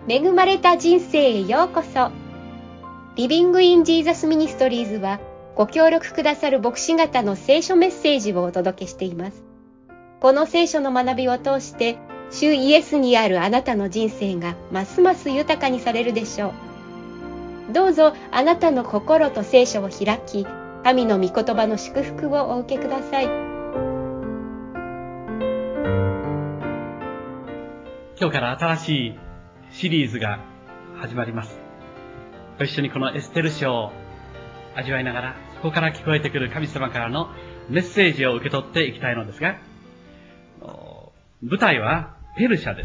恵まれた人生へようこそ。リビングインジーザスミニストリーズはご協力くださる牧師方の聖書メッセージをお届けしています。この聖書の学びを通して主イエスにあるあなたの人生がますます豊かにされるでしょう。どうぞあなたの心と聖書を開き、神の御言葉の祝福をお受けください。 今日から新しいシリーズが始まります。ご一緒にこのエステル書を味わいながら、そこから聞こえてくる神様からのメッセージを受け取っていきたいのですが、舞台はペルシャです。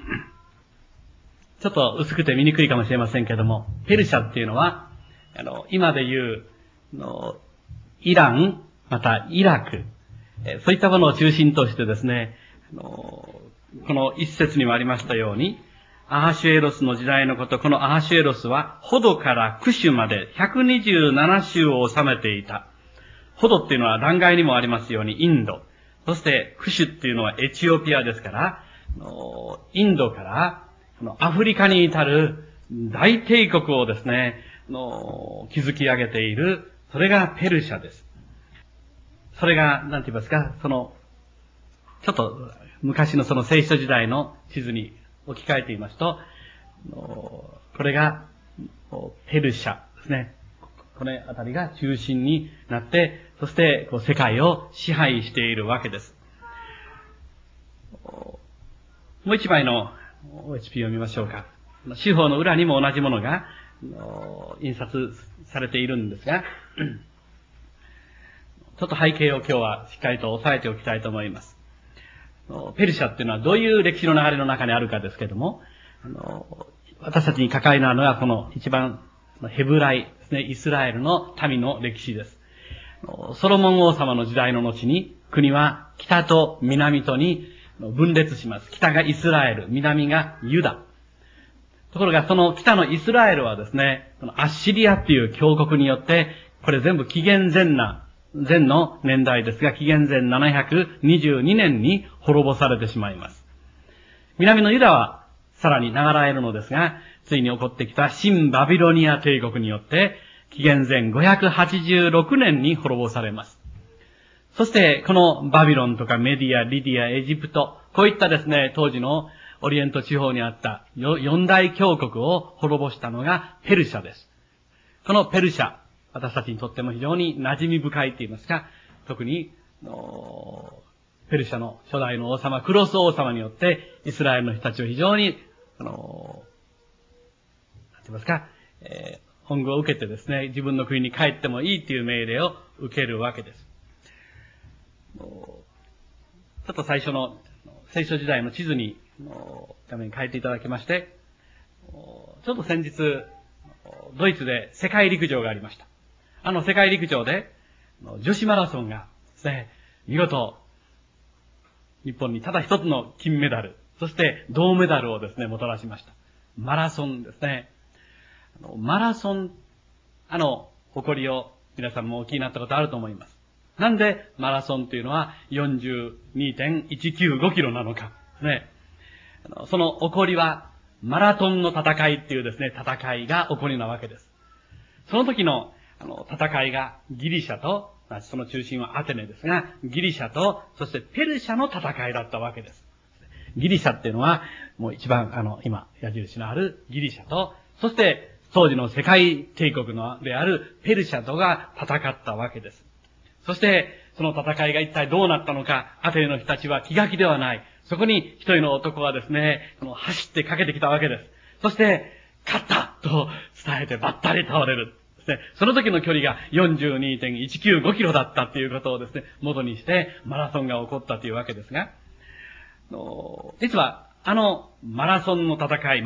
ちょっと薄くて見にくいかもしれませんけれども、ペルシャっていうのは、今でいうイラン、またイラク、そういったものを中心としてですね、この一節にもありましたように、アハシュエロスの時代のこと、このアハシュエロスは、ホドからクシュまで127州を治めていた。ホドっていうのは断崖にもありますようにインド。そしてクシュっていうのはエチオピアですから、インドからアフリカに至る大帝国をですね、築き上げている、それがペルシャです。それが、なんて言いますか、ちょっと昔のその聖書時代の地図に置き換えてみますと、これがペルシャですね。このあたりが中心になって、そして世界を支配しているわけです。もう一枚の OHP を見ましょうか。司法の裏にも同じものが印刷されているんですが、ちょっと背景を今日はしっかりと押さえておきたいと思います。ペルシャっていうのはどういう歴史の流れの中にあるかですけれども、私たちに関わるのはこの一番ヘブライですね、イスラエルの民の歴史です。ソロモン王様の時代の後に国は北と南とに分裂します。北がイスラエル、南がユダ。ところがその北のイスラエルはですね、アッシリアっていう強国によって、これ全部紀元前の年代ですが、紀元前722年に滅ぼされてしまいます。南のユダはさらに流れるのですが、ついに起こってきた新バビロニア帝国によって、紀元前586年に滅ぼされます。そして、このバビロンとかメディア、リディア、エジプト、こういったですね、当時のオリエント地方にあった四大強国を滅ぼしたのがペルシャです。このペルシャ、私たちにとっても非常に馴染み深いと言いますか、特に、ペルシャの初代の王様、クロス王様によって、イスラエルの人たちを非常に、なんて言いますか、本具を受けてですね、自分の国に帰ってもいいという命令を受けるわけです。ちょっと最初の聖書時代の地図に、画面に変えていただきまして、ちょっと先日、ドイツで世界陸上がありました。世界陸上で、女子マラソンがですね、見事、日本にただ一つの金メダル、そして銅メダルをですね、もたらしました。マラソンですね。マラソン、誇りを皆さんもお聞きになったことあると思います。なんでマラソンというのは 42.195 キロなのかですね。その起こりは、マラトンの戦いっていうですね、戦いが起こりなわけです。その時の、戦いがギリシャと、その中心はアテネですが、ギリシャと、そしてペルシャの戦いだったわけです。ギリシャっていうのは、もう一番、今、矢印のあるギリシャと、そして、当時の世界帝国であるペルシャとが戦ったわけです。そして、その戦いが一体どうなったのか、アテネの人たちは気が気ではない。そこに一人の男がですね、走ってかけてきたわけです。そして、勝ったと伝えてばったり倒れる。その時の距離が 42.195 キロだったっていうことをですね、元にしてマラソンが起こったというわけですが、実はマラトンの戦い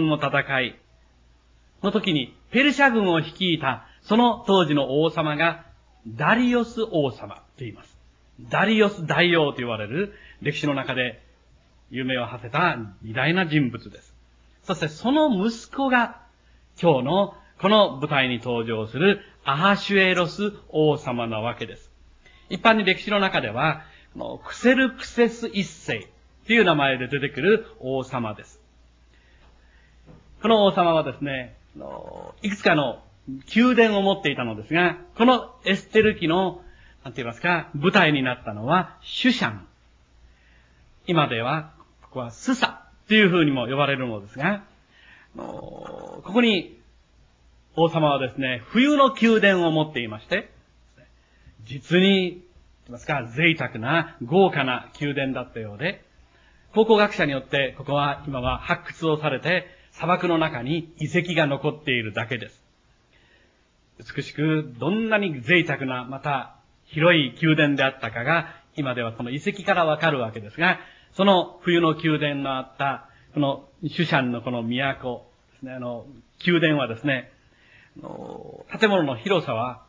の時にペルシャ軍を率いたその当時の王様がダリオス王様と言います。ダリオス大王と言われる歴史の中で有名を馳せた偉大な人物です。そしてその息子が今日のこの舞台に登場するアハシュエロス王様なわけです。一般に歴史の中では、クセルクセス一世という名前で出てくる王様です。 この王様はですね、いくつかの宮殿を持っていたのですが、このエステル記の、なんて言いますか、舞台になったのはシュシャン。今では、ここはスサという風にも呼ばれるのですが、ここに王様はですね、冬の宮殿を持っていまして、実に、言いますか、贅沢な、豪華な宮殿だったようで、考古学者によってここは今は発掘をされて、砂漠の中に遺跡が残っているだけです。美しく、どんなに贅沢な、また広い宮殿であったかが、今ではこの遺跡からわかるわけですが、その冬の宮殿のあった、このシュシャンのこの都ですね、宮殿はですね、建物の広さは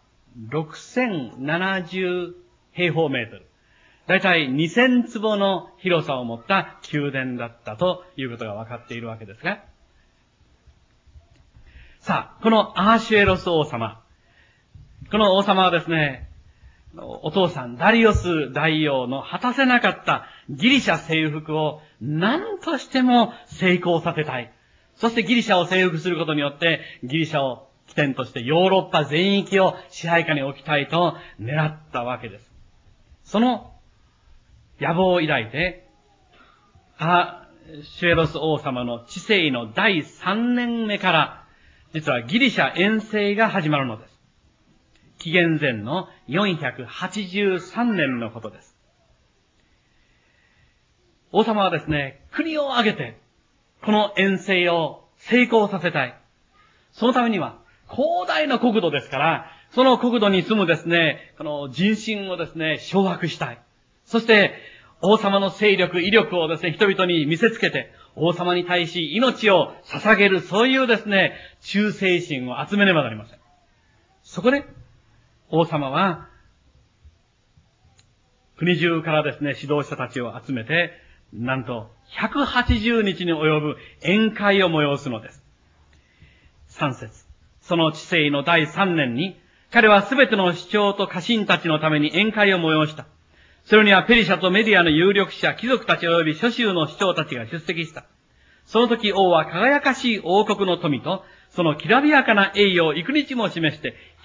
6070平方メートル。だいたい2000坪の広さを持った宮殿だったということがわかっているわけですが、さあ、このアーシュエロス王様。この王様はですね、お父さんダリオス大王の果たせなかったギリシャ征服を何としても成功させたい。そしてギリシャを征服することによってギリシャを起点としてヨーロッパ全域を支配下に置きたいと狙ったわけです。その野望を抱いて、アーシュエロス王様の治世の第3年目から、実はギリシャ遠征が始まるのです。紀元前の483年のことです。王様はですね、国を挙げて、この遠征を成功させたい。そのためには、広大な国土ですから、その国土に住むですね、この人心をですね、掌握したい。そして、王様の勢力、威力をですね、人々に見せつけて、王様に対し命を捧げる、そういうですね、忠誠心を集めねばなりません。そこで、王様は、国中からですね、指導者たちを集めて、なんと、180日に及ぶ宴会を催すのです。3節。その治世の第3年に、彼はすべての首長と家臣たちのために宴会を催した。それにはペリシャとメディアの有力者、貴族たち及び諸州の首長たちが出席した。その時王は輝かしい王国の富と、そのきらびやかな栄誉を幾日も示して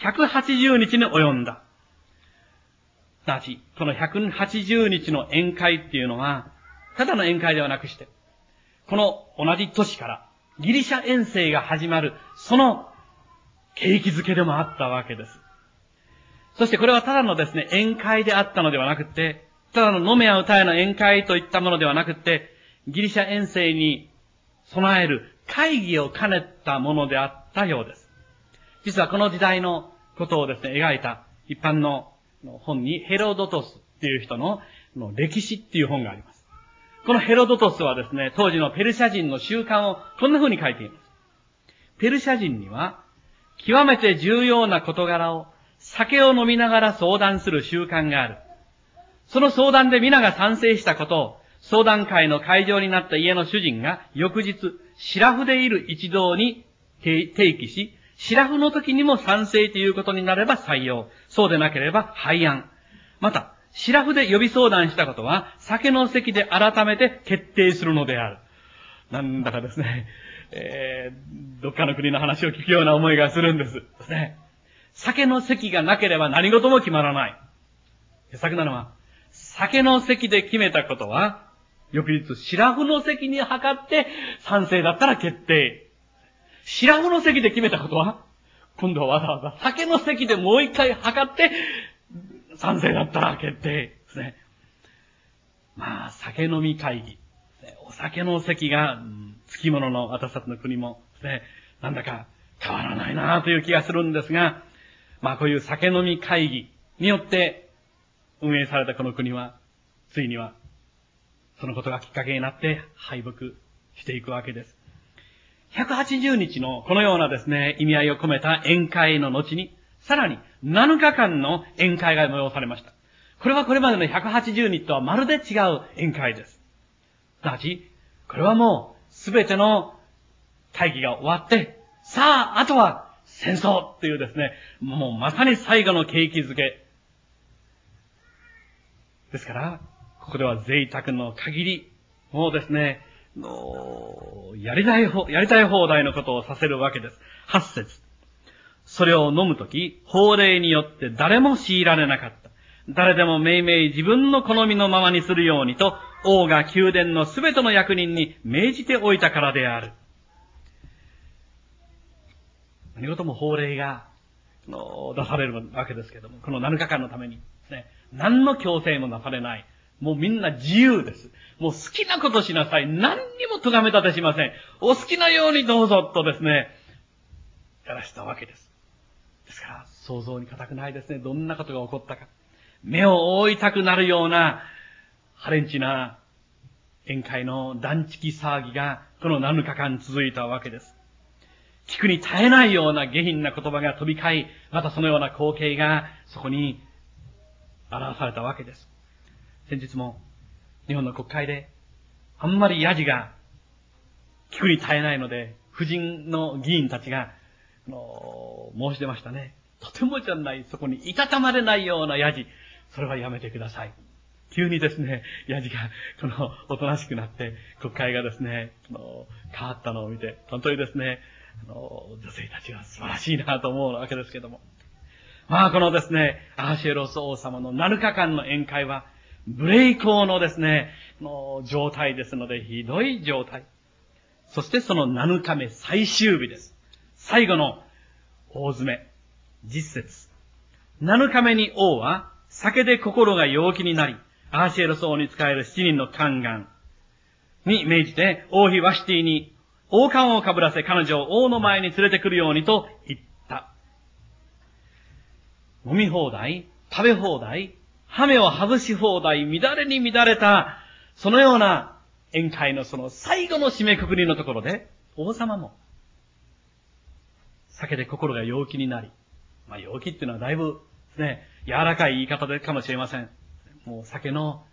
、180日に及んだ。すなわち、この180日の宴会っていうのは、ただの宴会ではなくして、この同じ年からギリシャ遠征が始まる、その景気づけでもあったわけです。そしてこれはただのですね、宴会であったのではなくて、ただの飲めや歌えの宴会といったものではなくて、ギリシャ遠征に備える会議を兼ねたものであったようです。実はこの時代のことをですね、描いた一般の本にヘロドトスっていう人の歴史っていう本があります。このヘロドトスはですね、当時のペルシャ人の習慣をこんな風に書いています。ペルシャ人には極めて重要な事柄を酒を飲みながら相談する習慣がある。その相談で皆が賛成したことを相談会の会場になった家の主人が翌日、シラフでいる一同に提起し、シラフの時にも賛成ということになれば採用。そうでなければ廃案。また、シラフで予備相談したことは、酒の席で改めて決定するのである。なんだかですね、どっかの国の話を聞くような思いがするんですですね。酒の席がなければ何事も決まらない。傑作なのは、酒の席で決めたことは、翌日、シラフの席に測って賛成だったら決定。シラフの席で決めたことは、今度はわざわざ酒の席でもう一回測って、賛成だったら決定ですね。まあ、酒飲み会議。お酒の席が、つきものの私たちの国もですね、なんだか変わらないなという気がするんですが、まあこういう酒飲み会議によって運営されたこの国は、ついには、そのことがきっかけになって敗北していくわけです。180日のこのようなですね、意味合いを込めた宴会の後に、さらに7日間の宴会が催されました。これはこれまでの180日とはまるで違う宴会です。すなわち、これはもうすべての会議が終わって、さあ、あとは戦争っていうですね、もうまさに最後の景気づけ。ですから、ここでは贅沢の限り、もうですね、 やりたい放題のことをさせるわけです。8節。それを飲むとき、法令によって誰も強いられなかった。誰でもめいめい自分の好みのままにするようにと、王が宮殿のすべての役人に命じておいたからである。何事も法令が出されるわけですけれども、この7日間のためにですね、何の強制もなされない。もうみんな自由です。もう好きなことしなさい。何にも咎め立てしません。お好きなようにどうぞとですね、やらしたわけです。ですから、想像に難くないですね。どんなことが起こったか。目を覆いたくなるような、ハレンチな宴会の断食騒ぎが、この7日間続いたわけです。聞くに耐えないような下品な言葉が飛び交い、またそのような光景がそこに表されたわけです。先日も日本の国会であんまりヤジが聞くに耐えないので、婦人の議員たちが申し出ましたね。とてもじゃない、そこにいたたまれないようなヤジ、それはやめてください。急にですね、ヤジがおとなしくなって国会がですね変わったのを見て、本当にですね女性たちは素晴らしいなと思うわけですけども。まあこのですね、アハシェロス王様の7日間の宴会は、無礼講のですね、状態ですので、ひどい状態。そしてその7日目最終日です。最後の大詰め。実節。7日目に王は、酒で心が陽気になり、アハシェロス王に仕える7人の宦官に命じて、王妃ワシティに王冠をかぶらせ彼女を王の前に連れてくるようにと言った。飲み放題、食べ放題、羽目を外し放題、乱れに乱れた、そのような宴会のその最後の締めくくりのところで、王様も、酒で心が陽気になり、まあ陽気っていうのはだいぶですね、柔らかい言い方でかもしれません。もう酒の、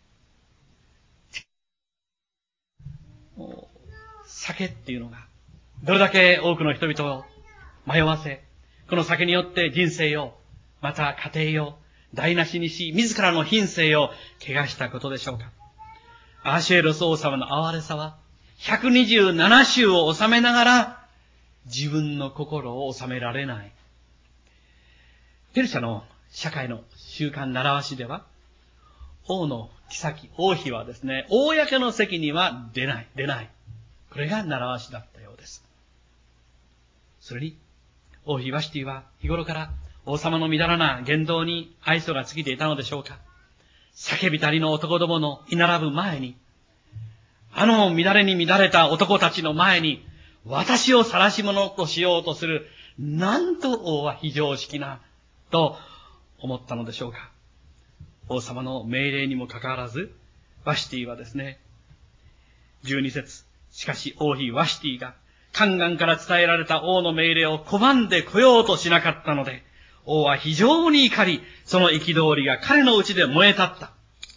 酒っていうのが、どれだけ多くの人々を迷わせ、この酒によって人生を、また家庭を台無しにし、自らの品性を汚したことでしょうか。アハシェロス王様の哀れさは、127州を治めながら、自分の心を治められない。ペルシャの社会の習慣習わしでは、王の妃、王妃はですね、公の席には出ない。これが習わしだったようです。それに、王妃ワシティは日頃から王様のみだらな言動に愛想が尽きていたのでしょうか。叫びたりの男どもの居並ぶ前に、乱れに乱れた男たちの前に、私を晒し者としようとする、なんと王は非常識な、と思ったのでしょうか。王様の命令にもかかわらず、ワシティはですね、12節。しかし王妃ワシティが、宦官から伝えられた王の命令を拒んで来ようとしなかったので、王は非常に怒り、その憤りが彼のうちで燃え立った。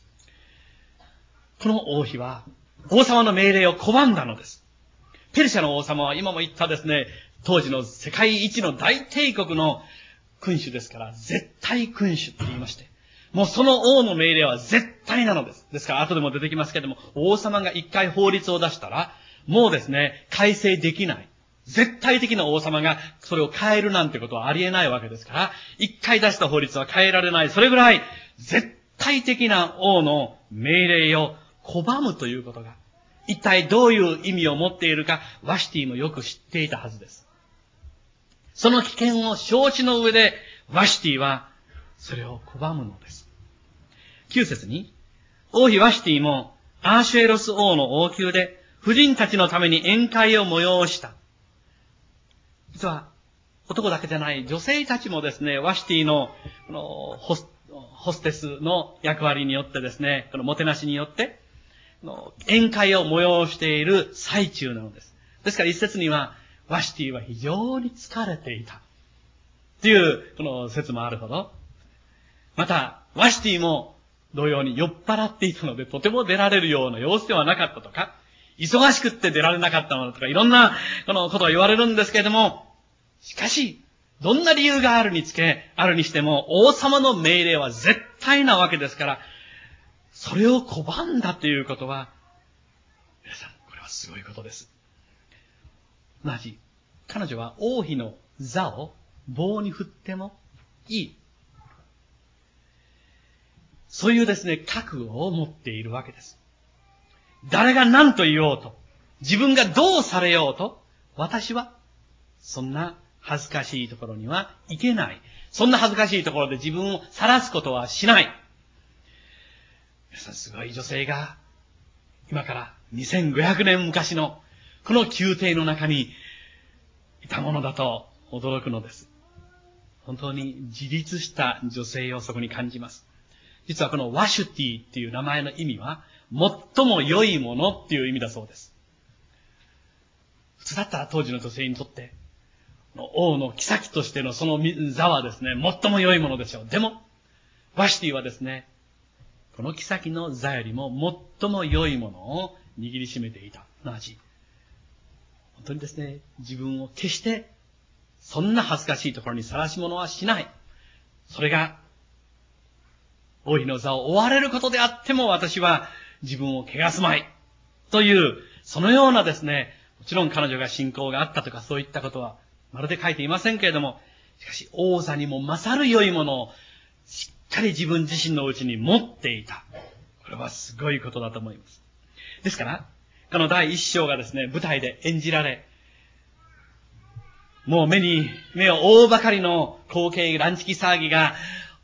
この王妃は、王様の命令を拒んだのです。ペルシャの王様は今も言ったですね、当時の世界一の大帝国の君主ですから、絶対君主って言いまして、もうその王の命令は絶対なのです。ですから後でも出てきますけれども、王様が一回法律を出したら、もうですね、改正できない。絶対的な王様がそれを変えるなんてことはありえないわけですから、一回出した法律は変えられない。それぐらい絶対的な王の命令を拒むということが、一体どういう意味を持っているか、ワシティもよく知っていたはずです。その危険を承知の上で、ワシティはそれを拒むのです。9節に、王妃ワシティもアーシュエロス王の王宮で婦人たちのために宴会を催した。実は男だけじゃない女性たちもですね、ワシティのホステスの役割によってですね、このもてなしによって宴会を催している最中なのです。ですから一節にはワシティは非常に疲れていたというこの説もあるほど、またワシティも同様に酔っ払っていたのでとても出られるような様子ではなかったとか、忙しくって出られなかったのだとか、いろんなこのことが言われるんですけれども、しかしどんな理由があるにしても王様の命令は絶対なわけですから、それを拒んだということは、皆さんこれすごいことです。同じ、彼女は王妃の座を棒に振ってもいい。そういうですね、覚悟を持っているわけです。誰が何と言おうと、自分がどうされようと、私は、そんな恥ずかしいところには行けない。そんな恥ずかしいところで自分を晒すことはしない。皆さん、すごい女性が、今から2500年昔のこの宮廷の中にいたものだと驚くのです。本当に自立した女性をそこに感じます。実はこのワシュティっていう名前の意味は、最も良いものっていう意味だそうです。普通だったら当時の女性にとって、王の妃としてのその座はですね、最も良いものでしょう。でも、ワシュティはですね、この妃の座よりも最も良いものを握りしめていた。同じ。本当にですね、自分を決して、そんな恥ずかしいところに晒し者はしない。それが、王妃の座を追われることであっても私は自分を汚すまい。という、そのようなですね、もちろん彼女が信仰があったとかそういったことはまるで書いていませんけれども、しかし王座にも勝る良いものをしっかり自分自身のうちに持っていた。これはすごいことだと思います。ですから、この第一章がですね、舞台で演じられ、もう目を覆うばかりの光景、乱痴気騒ぎが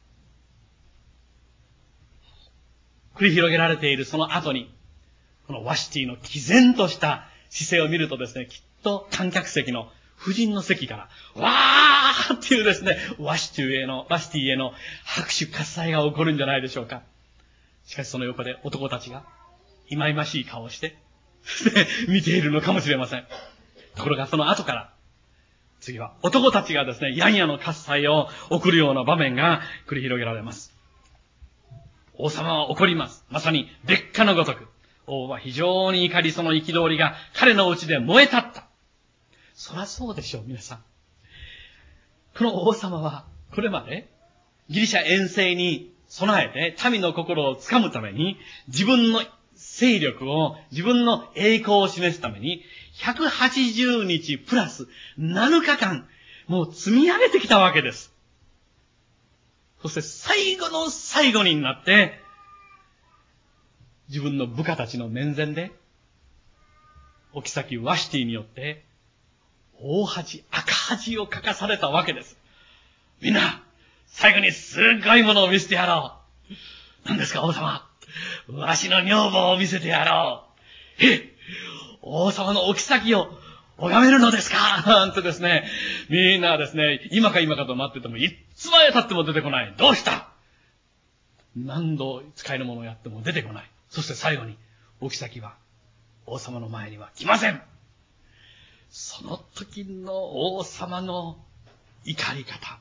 繰り広げられているその後に、このワシティの毅然とした姿勢を見るとですね、きっと観客席の夫人の席から、わーっていうですね、ワシティへの拍手喝采が起こるんじゃないでしょうか。しかしその横で男たちが、忌々しい顔をして、見ているのかもしれません。ところがその後から、次は男たちがですね、やんやの喝采を送るような場面が繰り広げられます。王様は怒ります。まさに烈火のごとく。王は非常に怒り、その憤りが彼のうちで燃え立った。そりゃそうでしょう、皆さん。この王様は、これまでギリシャ遠征に備えて民の心をつかむために、自分の勢力を、自分の栄光を示すために、180日プラス7日間、もう積み上げてきたわけです。そして最後の最後になって、自分の部下たちの面前で、お妃ワシティによって、大恥、赤恥をかかされたわけです。みんな、最後にすっごいものを見せてやろう。何ですか、王様。わしの女房を見せてやろう。王様のお妃を拝めるのですかなんてですね、みんなですね、今かと待ってても、いつまで経っても出てこない。どうした？何度使えるものをやっても出てこない。そして最後に、お妃は王様の前には来ません。その時の王様の怒り方。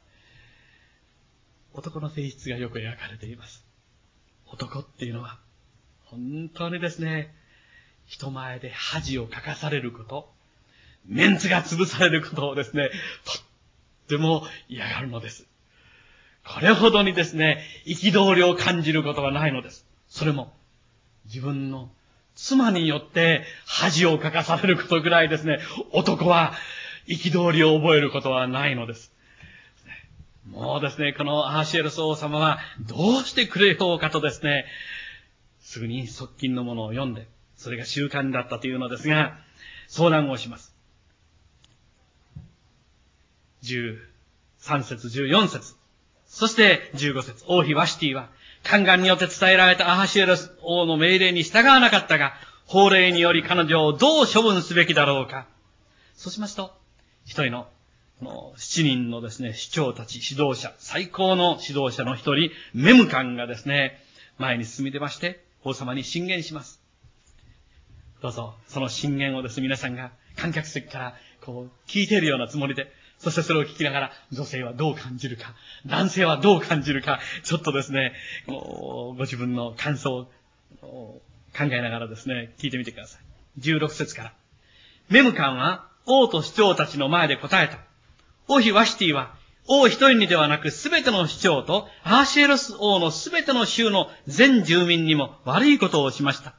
男の性質がよく描かれています。男っていうのは、本当にですね、人前で恥をかかされること、メンツが潰されることをですね、とっても嫌がるのです。これほどにですね、憤りを感じることはないのです。それも、自分の妻によって恥をかかされることぐらいですね、男は憤りを覚えることはないのです。もうですね、このアハシエロス王様はどうしてくれようかとですね、すぐに側近のものを読んで、それが習慣だったというのですが、相談をします。13節、14節、そして15節、王妃ワシティは、宦官によって伝えられたアハシエロス王の命令に従わなかったが、法令により彼女をどう処分すべきだろうか。そうしますと、一人の7人のですね、首長たち、指導者、最高の指導者の一人、メムカンがですね、前に進み出まして、王様に進言します。どうぞ、その進言をですね、皆さんが観客席から聞いているようなつもりで、そしてそれを聞きながら、女性はどう感じるか、男性はどう感じるか、ちょっとですね、ご自分の感想を考えながらですね、聞いてみてください。16節から。メムカンは王と首長たちの前で答えた。王妃ワシティは、王一人にではなくすべての首長とアハシエロス王のすべての州の全住民にも悪いことをしました。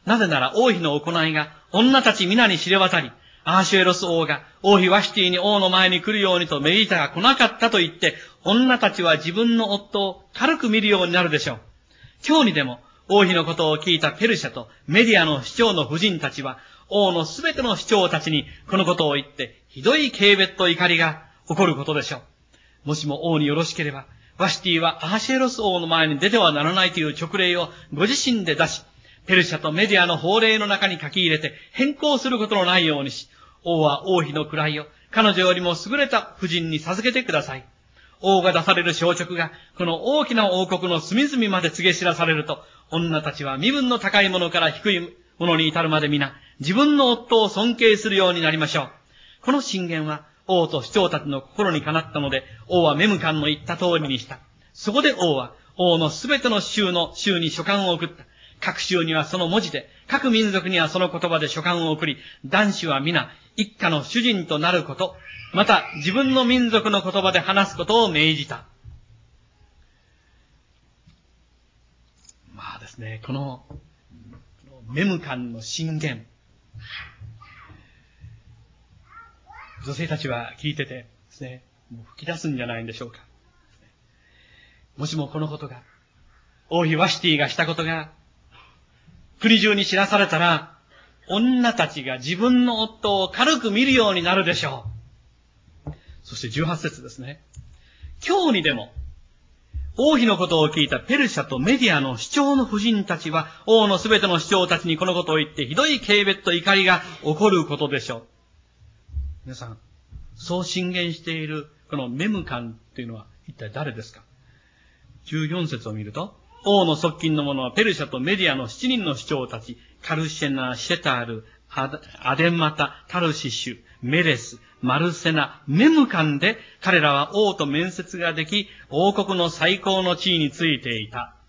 なぜなら王妃の行いが女たち皆に知れ渡り、アーシュエロス王が王妃ワシティに王の前に来るようにと命じたが来なかったと言って、女たちは自分の夫を軽く見るようになるでしょう。今日にでも王妃のことを聞いたペルシャとメディアの首長の夫人たちは、王のすべての首長たちにこのことを言って、ひどい軽蔑と怒りが起こることでしょう。もしも王によろしければ、ワシティはアハシエロス王の前に出てはならないという勅令をご自身で出し、ペルシャとメディアの法令の中に書き入れて変更することのないようにし、王は王妃の位を彼女よりも優れた夫人に授けてください。王が出される詔勅がこの大きな王国の隅々まで告げ知らされると、女たちは身分の高いものから低いものに至るまで皆自分の夫を尊敬するようになりましょう。この進言は王と首長たちの心にかなったので、王はメムカンの言った通りにした。そこで王は王のすべての州に書簡を送った。各州にはその文字で、各民族にはその言葉で書簡を送り、男子は皆一家の主人となること、また自分の民族の言葉で話すことを命じた。まあですね、このメムカンの進言、女性たちは聞いててですね、もう吹き出すんじゃないんでしょうか。もしもこのことが、王妃ワシティがしたことが、国中に知らされたら、女たちが自分の夫を軽く見るようになるでしょう。そして18節ですね。今日にでも、王妃のことを聞いたペルシャとメディアの首長の夫人たちは、王のすべての首長たちにこのことを言って、ひどい軽蔑と怒りが起こることでしょう。皆さん、そう進言している、このメムカンというのは一体誰ですか？ 14 節を見ると、王の側近の者はペルシャとメディアの7人の首長たち、カルシェナ、シェタール、アデマタ、タルシシュ、メレス、マルセナ、メムカンで、彼らは王と面接ができ、王国の最高の地位についていた。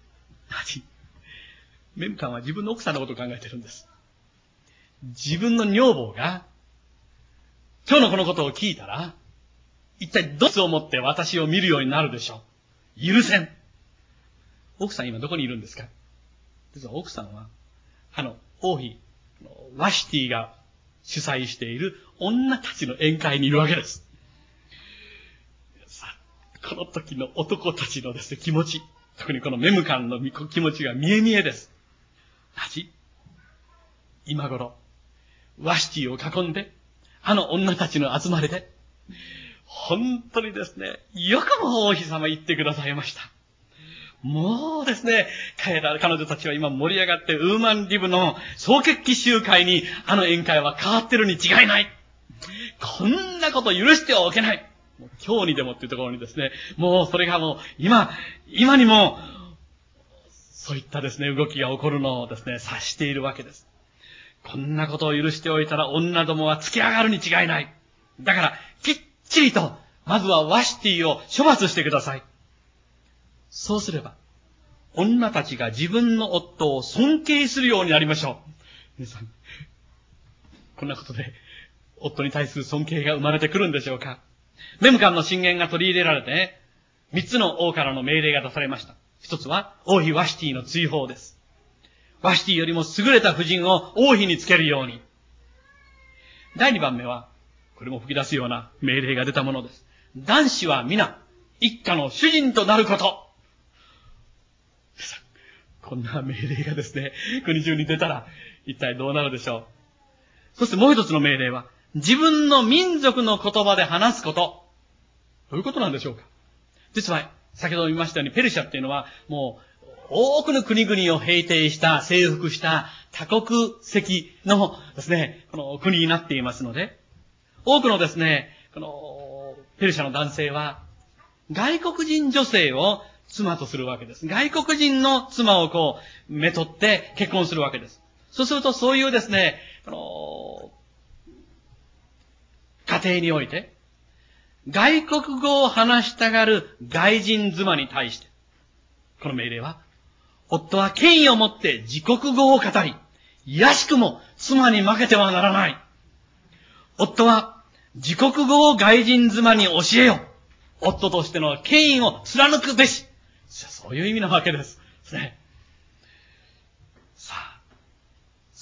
メムカンは自分の奥さんのことを考えているんです。自分の女房が、今日のこのことを聞いたら、一体どう思って私を見るようになるでしょう。許せん。奥さん今どこにいるんですか？実は奥さんは、王妃、ワシティが主催している女たちの宴会にいるわけです。さあ、この時の男たちのですね、気持ち、特にこのメムカンの気持ちが見え見えです。今頃、ワシティを囲んで、女たちの集まりで、本当にですね、よくも王妃様言ってくださいました。もうですね、彼女たちは今盛り上がってウーマンリブの総決起集会に宴会は変わってるに違いない。こんなこと許してはおけない。もう今日にでもっていうところにですね、もうそれがもう今にもそういったですね、動きが起こるのをですね、察しているわけです。こんなことを許しておいたら女どもは突き上がるに違いない。だからきっちりとまずはワシティを処罰してください。そうすれば、女たちが自分の夫を尊敬するようになりましょう。皆さん、こんなことで、夫に対する尊敬が生まれてくるんでしょうか。メムカンの進言が取り入れられて、3つの王からの命令が出されました。一つは、王妃ワシティの追放です。ワシティよりも優れた夫人を王妃につけるように。第2番目は、これも吹き出すような命令が出たものです。男子は皆、一家の主人となること。こんな命令がですね、国中に出たら、一体どうなるでしょう。そしてもう一つの命令は、自分の民族の言葉で話すこと。どういうことなんでしょうか。実は、先ほど見ましたように、ペルシャっていうのは、もう、多くの国々を平定した、征服した多国籍のですね、この国になっていますので、多くのですね、この、ペルシャの男性は、外国人女性を妻とするわけです。外国人の妻をめとって結婚するわけです。そうするとそういうですね、家庭において、外国語を話したがる外人妻に対して、この命令は、夫は権威を持って自国語を語り、いやしくも妻に負けてはならない。夫は自国語を外人妻に教えよ。夫としての権威を貫くべし。そういう意味なわけです。ね。さあ、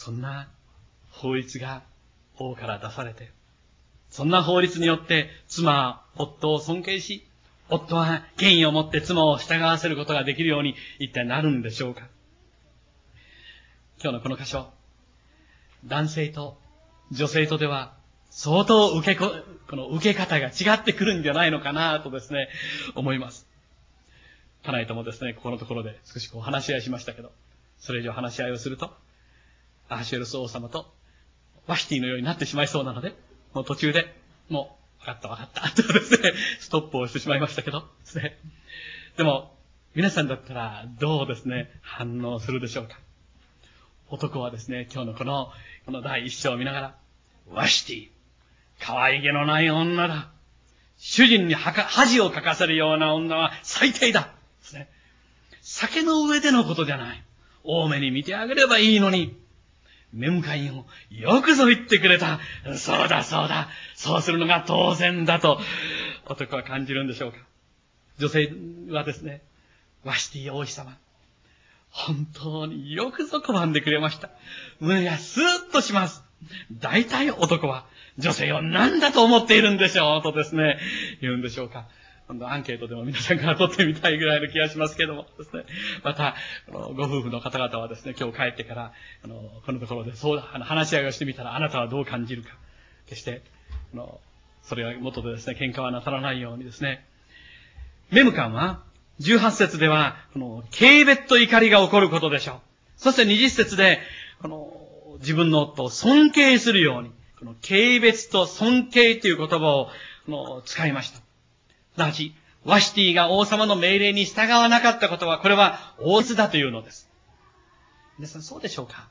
そんな法律が王から出されて、そんな法律によって妻は夫を尊敬し、夫は権威を持って妻を従わせることができるように一体なるんでしょうか。今日のこの箇所、男性と女性とでは相当受け方が違ってくるんじゃないのかなとですね、思います。家内ともですね、ここのところで少し話し合いしましたけど、それ以上話し合いをすると、アハシュエロス王様とワシティのようになってしまいそうなので、もう途中で、もう、わかったとですね、ストップをしてしまいましたけど、ですね。でも、皆さんだったらどうですね、反応するでしょうか。男はですね、今日のこの第一章を見ながら、ワシティ、可愛げのない女だ。主人に恥をかかせるような女は最低だ。ですね。酒の上でのことじゃない。大目に見てあげればいいのに。メムカインをよくぞ言ってくれた。そうだ。そうするのが当然だと、男は感じるんでしょうか。女性はですね、ワシティ王妃様、本当によくぞ拒んでくれました。胸がスーッとします。大体男は女性を何だと思っているんでしょうとですね、言うんでしょうか。今度アンケートでも皆さんから取ってみたいぐらいの気がしますけどもですね。また、ご夫婦の方々はですね、今日帰ってから、このところでそう話し合いをしてみたら、あなたはどう感じるか。決して、それが元でですね、喧嘩はなさらないようにですね。メムカンは、18節では、軽蔑と怒りが起こることでしょう。そして20節で、自分の夫を尊敬するように、軽蔑と尊敬という言葉を使いました。すなわち、ワシティが王様の命令に従わなかったことは、これは王室だというのです。皆さんそうでしょうか？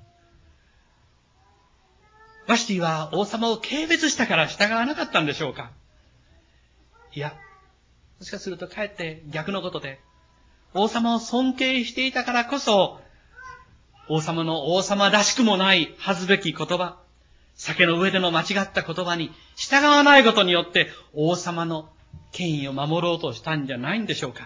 ワシティは王様を軽蔑したから従わなかったんでしょうか？いや、もしかするとかえって逆のことで、王様を尊敬していたからこそ、王様の王様らしくもない恥ずべき言葉、酒の上での間違った言葉に従わないことによって王様の権威を守ろうとしたんじゃないんでしょうか。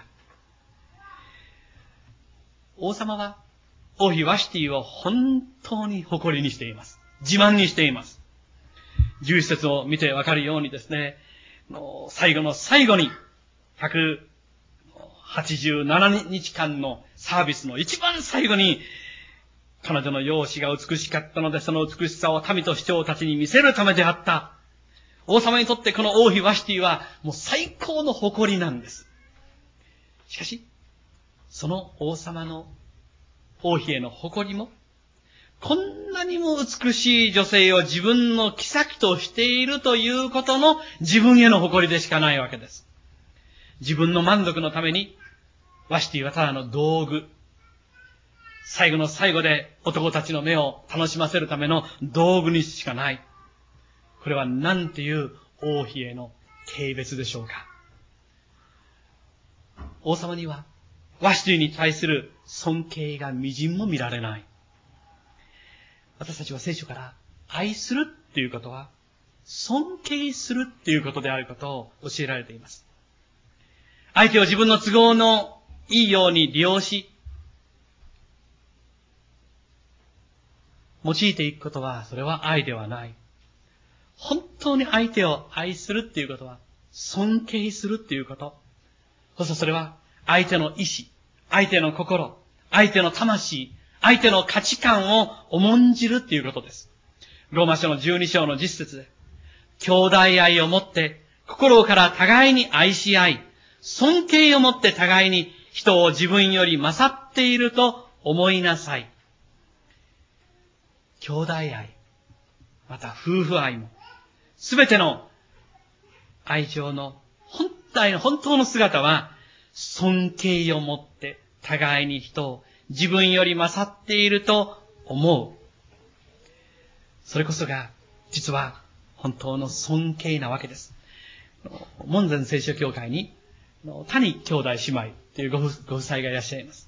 王様は王妃ワシティを本当に誇りにしています。自慢にしています。11節を見てわかるようにですね、最後の最後に187日間のサービスの一番最後に、彼女の容姿が美しかったので、その美しさを民と市長たちに見せるためであった。王様にとってこの王妃ワシティはもう最高の誇りなんです。しかし、その王様の王妃への誇りも、こんなにも美しい女性を自分の妃としているということの自分への誇りでしかないわけです。自分の満足のために、ワシティはただの道具。最後の最後で男たちの目を楽しませるための道具にしかない。これはなんていう王妃への軽蔑でしょうか。王様にはワシティに対する尊敬がみじんも見られない。私たちは聖書から愛するっていうことは尊敬するっていうことであることを教えられています。相手を自分の都合のいいように利用し、用いていくことは、それは愛ではない。本当に相手を愛するっていうことは、尊敬するっていうこと。そしてそれは、相手の意志、相手の心、相手の魂、相手の価値観を重んじるっていうことです。ローマ書の12章の10節で、兄弟愛をもって、心から互いに愛し合い、尊敬をもって互いに人を自分より勝っていると思いなさい。兄弟愛、また夫婦愛も、すべての愛情の本当の姿は、尊敬をもって互いに人を自分より勝っていると思う。それこそが、実は本当の尊敬なわけです。門前聖書教会に、谷兄弟姉妹というご夫妻がいらっしゃいます。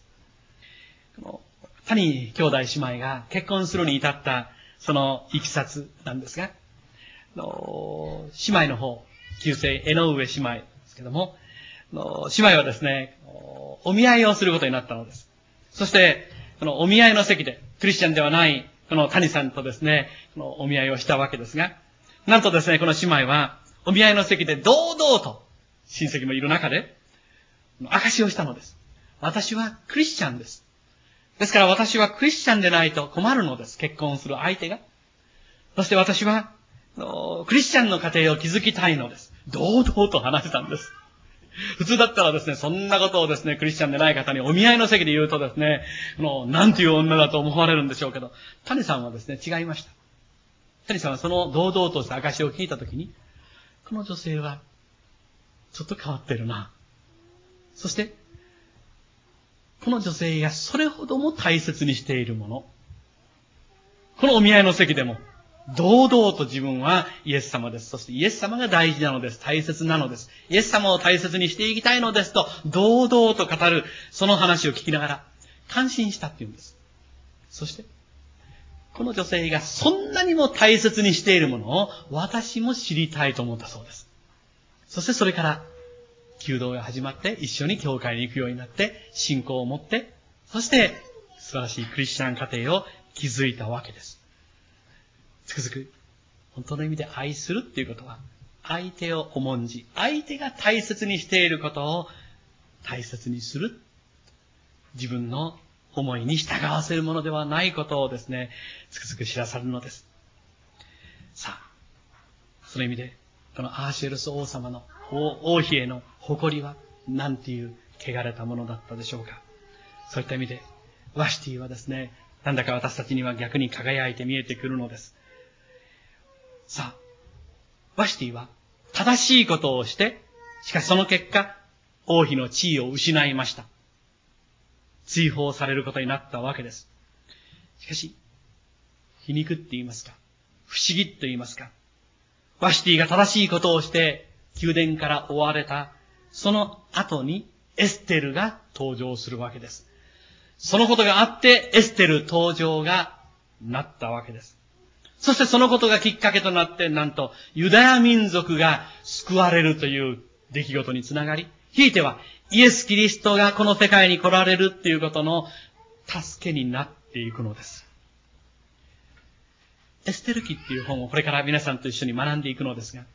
谷兄弟姉妹が結婚するに至ったそのいきさつなんですが、姉妹の方、旧姓江上姉妹ですけども、姉妹はですね、お見合いをすることになったのです。そして、このお見合いの席で、クリスチャンではないこの谷さんとですね、このお見合いをしたわけですが、なんとですね、この姉妹は、お見合いの席で堂々と、親戚もいる中で、証しをしたのです。私はクリスチャンです。ですから私はクリスチャンでないと困るのです。結婚する相手が。そして私は、クリスチャンの家庭を築きたいのです。堂々と話したんです。普通だったらですね、そんなことをですね、クリスチャンでない方にお見合いの席で言うとですね、なんていう女だと思われるんでしょうけど、谷さんはですね、違いました。谷さんはその堂々とした証を聞いたときに、この女性は、ちょっと変わってるな。そして、この女性がそれほども大切にしているもの。このお見合いの席でも、堂々と自分はイエス様です。そしてイエス様が大事なのです。大切なのです。イエス様を大切にしていきたいのですと、堂々と語る、その話を聞きながら、感心したっていうんです。そして、この女性がそんなにも大切にしているものを、私も知りたいと思ったそうです。そしてそれから、弓道が始まって、一緒に教会に行くようになって、信仰を持って、そして、素晴らしいクリスチャン家庭を築いたわけです。つくづく、本当の意味で愛するっていうことは、相手を重んじ、相手が大切にしていることを大切にする。自分の思いに従わせるものではないことをですね、つくづく知らされるのです。さあ、その意味で、このアーシェルス王様の王妃への誇りは、なんていう汚れたものだったでしょうか。そういった意味で、ワシティはですね、なんだか私たちには逆に輝いて見えてくるのです。さあ、ワシティは正しいことをして、しかしその結果、王妃の地位を失いました。追放されることになったわけです。しかし、皮肉って言いますか、不思議と言いますか、ワシティが正しいことをして、宮殿から追われた、その後にエステルが登場するわけです。そのことがあって、エステル登場がなったわけです。そしてそのことがきっかけとなって、なんと、ユダヤ民族が救われるという出来事につながり、ひいては、イエス・キリストがこの世界に来られるっていうことの助けになっていくのです。エステル記っていう本をこれから皆さんと一緒に学んでいくのですが、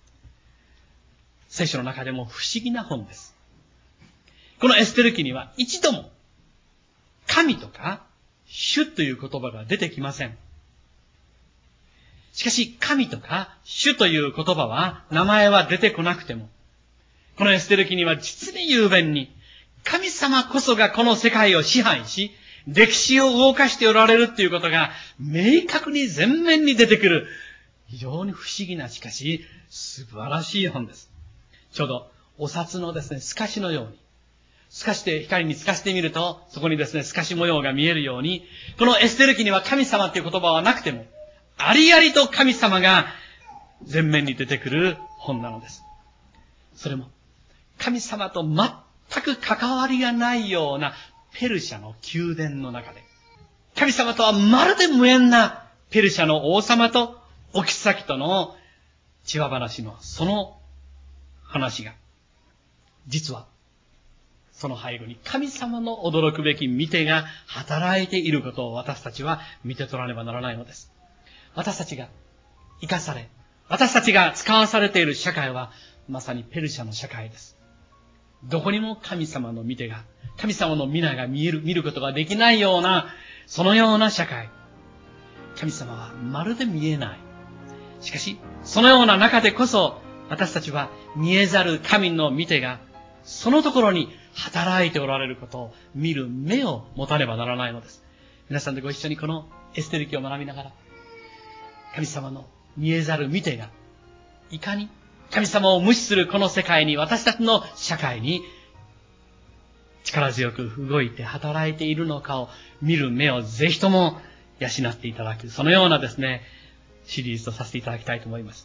聖書の中でも不思議な本です。このエステル記には一度も神とか主という言葉が出てきません。しかし神とか主という言葉は名前は出てこなくても、このエステル記には実に雄弁に神様こそがこの世界を支配し、歴史を動かしておられるっていうことが明確に前面に出てくる非常に不思議なしかし素晴らしい本です。ちょうどお札のですね、透かしのように、透かして光に透かしてみるとそこにですね、透かし模様が見えるように、このエステル記には神様っていう言葉はなくても、ありありと神様が前面に出てくる本なのです。それも神様と全く関わりがないようなペルシャの宮殿の中で、神様とはまるで無縁なペルシャの王様とお妃との千葉話のその話が、実はその背後に神様の驚くべき御手が働いていることを私たちは見て取らねばならないのです。私たちが生かされ、私たちが使わされている社会はまさにペルシャの社会です。どこにも神様の御手が、神様の皆が見ることができないような、そのような社会。神様はまるで見えない。しかし、そのような中でこそ、私たちは見えざる神の御手が、そのところに働いておられることを見る目を持たねばならないのです。皆さんでご一緒にこのエステル記を学びながら、神様の見えざる御手が、いかに神様を無視するこの世界に、私たちの社会に力強く動いて働いているのかを見る目をぜひとも養っていただく、そのようなですね、シリーズとさせていただきたいと思います。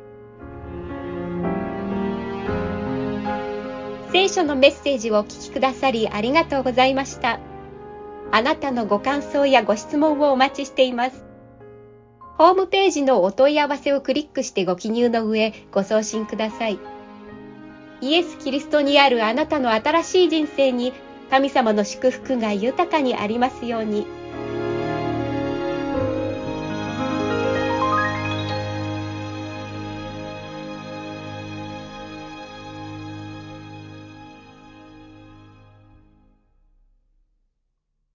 聖書のメッセージをお聞きくださりありがとうございました。あなたのご感想やご質問をお待ちしています。ホームページのお問い合わせをクリックしてご記入の上、ご送信ください。イエス・キリストにあるあなたの新しい人生に、神様の祝福が豊かにありますように。